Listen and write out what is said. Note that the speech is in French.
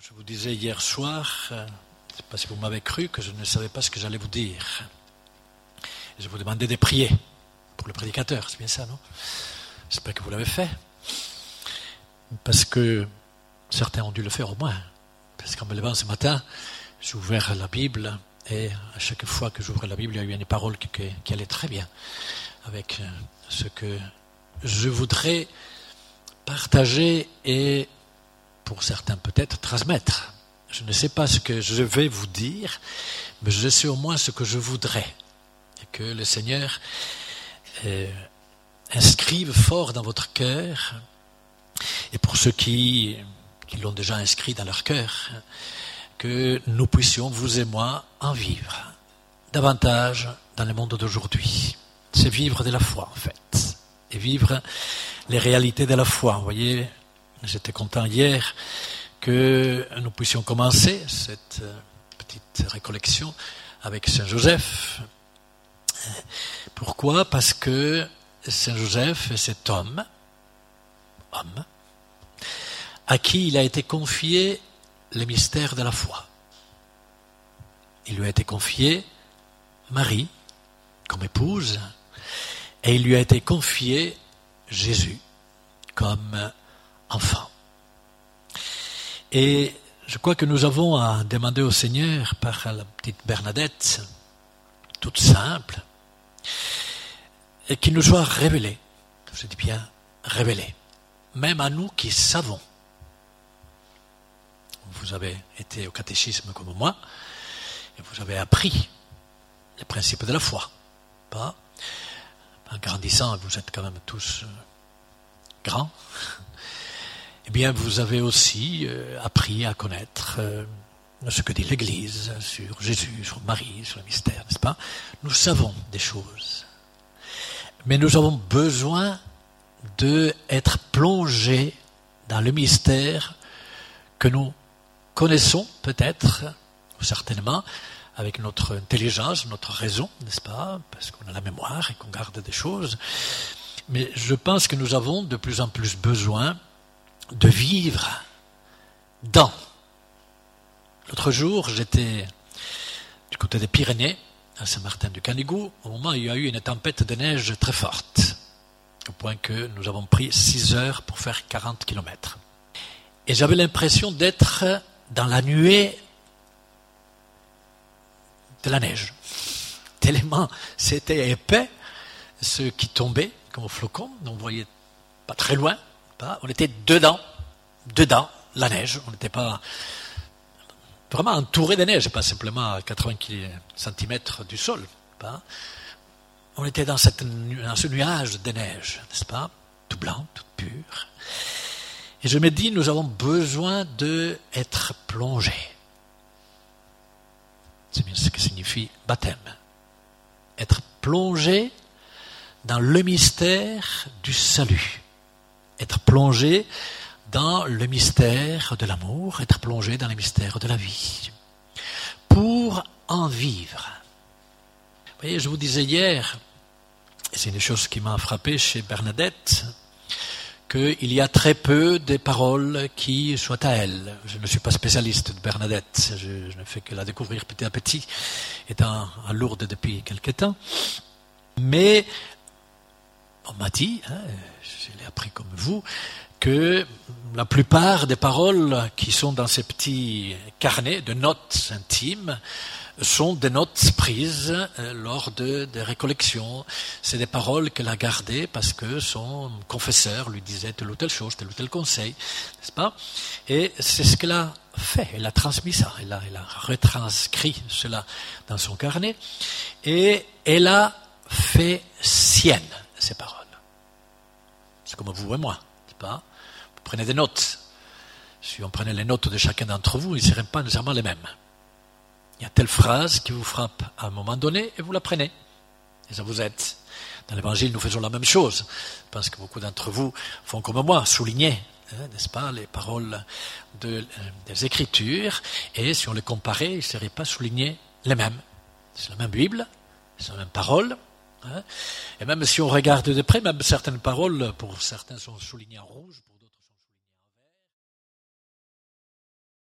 Je vous disais hier soir, c'est parce que vous m'avez cru, que je ne savais pas ce que j'allais vous dire. Et je vous demandais de prier pour le prédicateur, c'est bien ça, non? J'espère que vous l'avez fait. Parce que certains ont dû le faire au moins. Parce qu'en me levant ce matin, j'ai ouvert la Bible et à chaque fois que j'ouvre la Bible, il y a eu une parole qui allait très bien avec ce que je voudrais partager et, pour certains peut-être, transmettre. Je ne sais pas ce que je vais vous dire, mais je sais au moins ce que je voudrais. Et que le Seigneur inscrive fort dans votre cœur, et pour ceux qui l'ont déjà inscrit dans leur cœur, que nous puissions, vous et moi, en vivre davantage dans le monde d'aujourd'hui. C'est vivre de la foi, en fait, et vivre les réalités de la foi. Vous voyez, j'étais content hier que nous puissions commencer cette petite récollection avec Saint Joseph. Pourquoi? Parce que Saint Joseph est cet homme, à qui il a été confié le mystère de la foi. Il lui a été confié Marie comme épouse, et il lui a été confié Jésus comme enfant. Et je crois que nous avons à demander au Seigneur, par la petite Bernadette, toute simple, et qu'il nous soit révélé, je dis bien révélé, même à nous qui savons. Vous avez été au catéchisme comme moi, et vous avez appris les principes de la foi. Pas en grandissant, vous êtes quand même tous grands. Eh bien, vous avez aussi appris à connaître ce que dit l'Église sur Jésus, sur Marie, sur le mystère, n'est-ce pas? Nous savons des choses. Mais nous avons besoin d'être plongés dans le mystère que nous connaissons peut-être, ou certainement, avec notre intelligence, notre raison, n'est-ce pas? Parce qu'on a la mémoire et qu'on garde des choses. Mais je pense que nous avons de plus en plus besoin de vivre dans. L'autre jour, j'étais du côté des Pyrénées, à Saint-Martin-du-Canigou, au moment où il y a eu une tempête de neige très forte, au point que nous avons pris 6 heures pour faire 40 kilomètres. Et j'avais l'impression d'être dans la nuée de la neige. Tellement c'était épais, ce qui tombait comme flocons, on ne voyait pas très loin, on était dedans la neige, on n'était pas vraiment entouré de neige, pas simplement à 80 cm du sol. On était dans ce nuage de neige, n'est-ce pas? Tout blanc, tout pur. Et je me dis, nous avons besoin d'être plongés. C'est bien ce que signifie baptême. Être plongé dans le mystère du salut. Être plongé dans le mystère de l'amour, être plongé dans le mystère de la vie. Pour en vivre. Vous voyez, je vous disais hier, et c'est une chose qui m'a frappé chez Bernadette, qu'il y a très peu de paroles qui soient à elle. Je ne suis pas spécialiste de Bernadette, je ne fais que la découvrir petit à petit, étant à Lourdes depuis quelque temps. Mais on m'a dit, je l'ai appris comme vous, que la plupart des paroles qui sont dans ces petits carnets de notes intimes sont des notes prises lors des récollections. C'est des paroles qu'elle a gardées parce que son confesseur lui disait telle ou telle chose, tel ou tel conseil, n'est-ce pas? Et c'est ce qu'elle a fait, elle a transmis ça, elle a retranscrit cela dans son carnet, et elle a fait sienne ces paroles. C'est comme vous et moi, n'est-ce pas? Vous prenez des notes. Si on prenait les notes de chacun d'entre vous, ils ne seraient pas nécessairement les mêmes. Il y a telle phrase qui vous frappe à un moment donné et vous la prenez. Et ça vous aide. Dans l'Évangile, nous faisons la même chose. Je pense que beaucoup d'entre vous font comme moi, souligner, n'est-ce pas, les paroles des Écritures. Et si on les comparait, ils ne seraient pas soulignés les mêmes. C'est la même Bible, c'est la même parole. Et même si on regarde de près, même certaines paroles, pour certains, sont soulignées en rouge.